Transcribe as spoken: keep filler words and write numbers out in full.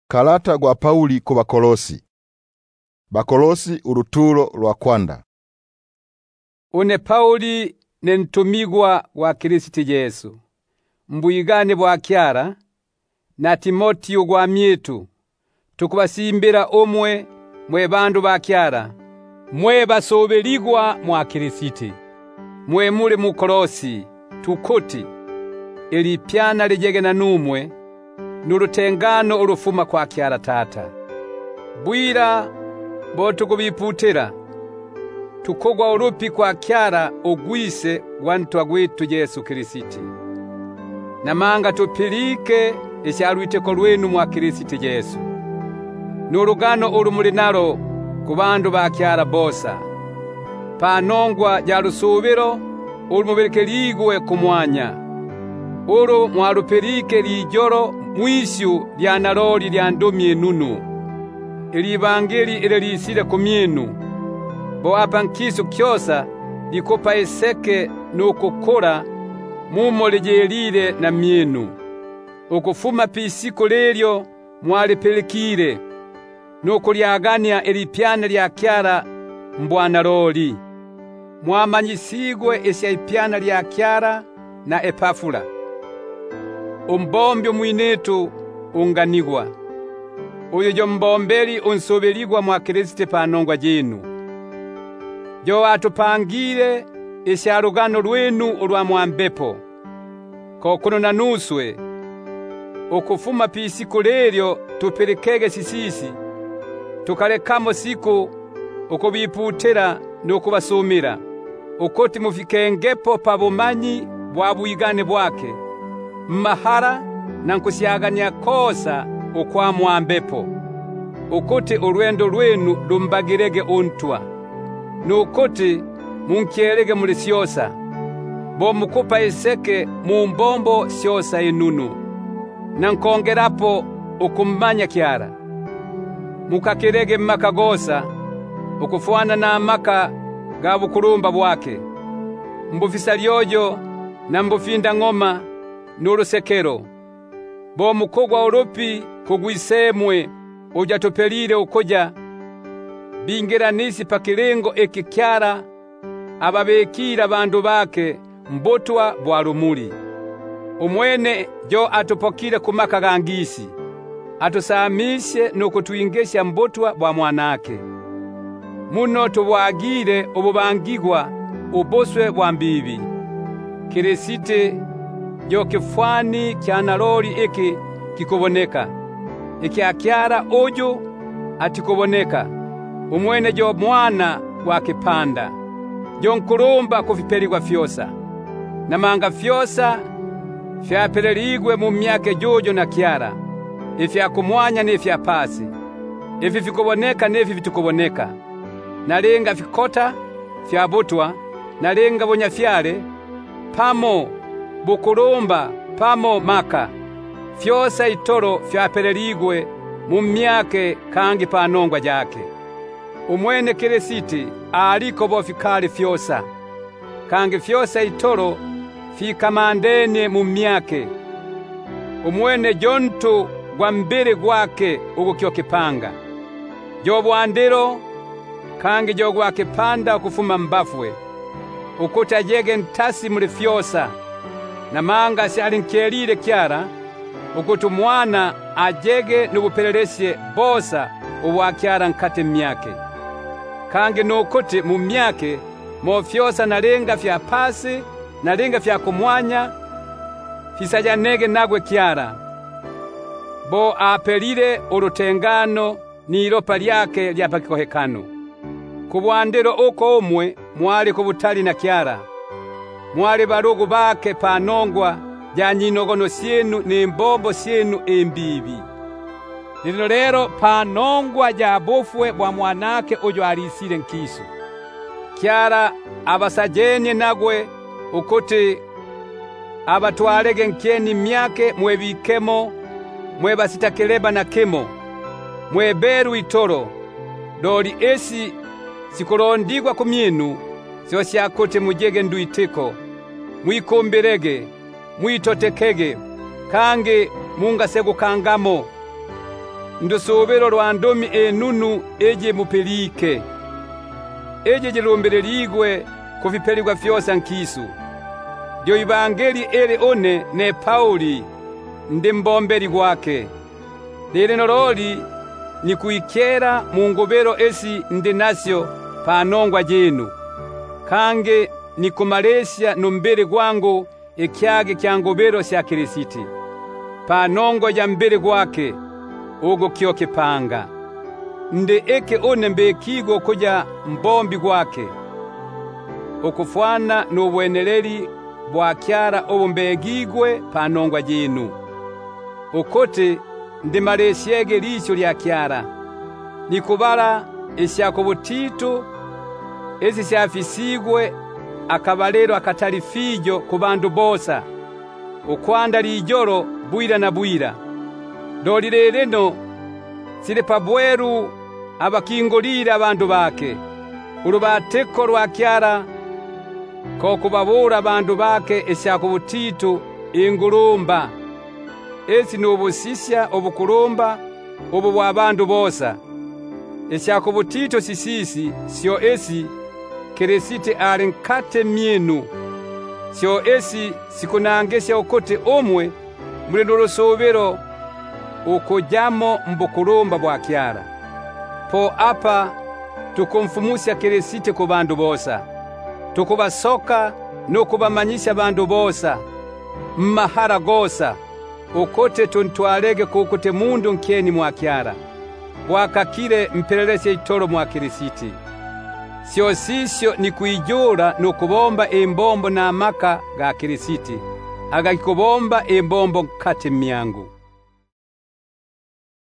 Kalata gwa Pauli ku Bakolosi. Bakolosi uruturo lwa kwanda. Une Pauli nentumigwa wa Kristo Yesu. Mbuyigane bwa kyara na Timoteo gwa myetu. Tukubasimbira omwe mwe bandu ba kyara. Mwe basobeligwa mwa Kristo. Mwe mule mu Kolosi tukuti eli pyana lijege na numwe nurutengano urufuma kwa kyara tata. Bwira bo tukubiputira tukogwa urupi kwa kyara ogwise wantu agwitu Yesu Kristo. Namanga tupilike isyarwiteko lwenu mwa Kristo Yesu. Nurugano urumuli naro ku bandu ba kyara bosa. Panongwa ja rusubiro urumuberekeligwe kumwanya. Uru mwarupelike lijoro mwishu lya naroli lya ndomye nunu. Ili evangeli ile lisile kumyenu. Bo apa nkisu kyosa likopa eseke nukukura mumo lejelile na myenu. Ukufuma pisiko lelyo mwaripelekire nukuliagania ili pyana lya kyara mbwana roli. Mwamanyisigwe esya ipyana lya kyara na Epafula. Umbombi mwinetu unganigwa. Uyo jo mbombeli unsobeligwa mwa Kristo panongwa jenu. Jo atupangire isyarugano lwenu ulwa mwambepo. Kokuno na nuswe ukufuma pisiko lelyo tupelekege sisisi. Tukalekamo siku ukubiputira nukubasumira. Ukoti mufikengepo pabumanyi bwa buyigane bwake. Mahara na nkusyagania kosa ukwa mwambepo. Ukuti urwendo lwenu lumbagirege untwa. Nukuti munkyelege muli syosa. Bo mukupa eseke mumbombo syosa inunu. Na nkongerapo ukumanya kyara. Mukakirege mmaka gosa ukufuana na amaka ga bukulumba bwake. Mbufisa lyojo na mbufinda ngoma nurusekero. Bo mukogwa urupi kugwisemwe uja tupelire ukoja. Bingira nisi pakilengo eki kyara ababekira bandu bake mbotwa bwa rumuli. Umwene jo atupokire kumaka gangisi. Atusamishe nukutuingesha mbotwa bwa mwanake. Muno tubwagire ububangigwa uboswe bwa mbibi. Kirisite jo kifwani kya naroli eki kikuboneka. Eki akyara ojo atikuboneka. Umwene jo mwana wa kipanda. Jo nkurumba kufipeligwa fyosa. Namanga fyosa fyapeleligwe mu myake jojo na kyara. Ifya kumwanya nifya pasi. Ifi fikuboneka nefi vitukuboneka. Nalenga fikota fyabutwa, nalenga bonyafyale pamo bukulumba pamo maka. Fyosa itoro fyapeleligwe mu myake kangi panongwa jake. Umwene Kirisiti aliko bofikali fyosa. Kangi fyosa itoro fikamandene mu myake. Umwene jontu gwa mbere gwake ugukyo kipanga. Jo bwandero kangi jo gwa kipanda kufuma mbafwe. Ukuta jege ntasi muli fyosa. Na manga si alinkelile kyara. Ukutu mwana ajege nubupelelesye bosa uwa kyara nkate myake. Kangi nukuti mu myake mo fyosa nalenga fya pasi nalenga fya kumwanya fisajanege nagwe kyara. Bo apelile urutengano ni iropa lyake lya pakikohekano. Kubwandero uko omwe mwali kubutali na kyara. Mwali barugu bake panongwa ja nyinogono syenu ni mbombo syenu embibi. Lino lero panongwa ja bufwe bwa mwanake ujo alisile nkisu. Kyara abasajenye nagwe ukuti abatwalege nkyeni myake mwebikemo mwe basitakeleba na kemo. Mweberu itoro. Doli esi sikulondigwa kumyenu. Syosyakote mujege nduiteko. Mwikombelege. Mwitotekege. Kange munga segu kangamo. ndusubiro lwa ndomi enunu eje mupelike eje jilumbiririgwe kuvipeligwa fyosa nkisu dio ibangeli ele one ne Pauli ndi mbombeli gwake lile nololi ni kuikera mu ngobero esi ndi nasyo panongwa jenu kange ni kumalesya numbele gwangu ekyage kya ngobero sya Kirisiti panongwa ya mbele gwake ugo kyoke panga nde eke one mbekigo kuja mbombi gwake ukufwana n'ubweneleri bwa kyara obumbegigwe panongwa jenu ukote ndi malesyege licho lya kyara nikubala esyako butito ezi syafisigwe akabalero akatali fijo ku bandu bosa ukwanda lijoro bwira na bwira dolire leno sile pabweru abakingolira abandu bake urubateko lwa kyara ko kubabura abandu bake esyako butito ingulumba esi nubusisya obukulumba obu bwa bandu bosa esyako butito sisisi syo esi Kirisiti ali nkate myenu syo esi sikunangesya ukote omwe mulendo lusubiro ukujamo mbukulumba bwa kyara po apa tukumfumusya Kirisiti ku bandu bosa tukubasoka no kubamanyisya bandu bosa mmahara gosa ukote tuntwalege kukute mundu nkeni mwa kyara bwakakire mpelelesya itoro mwa Kirisiti syo sisyo ni kuijura no kubomba embombo na maka ga Kirisiti agakikubomba embombo kate myangu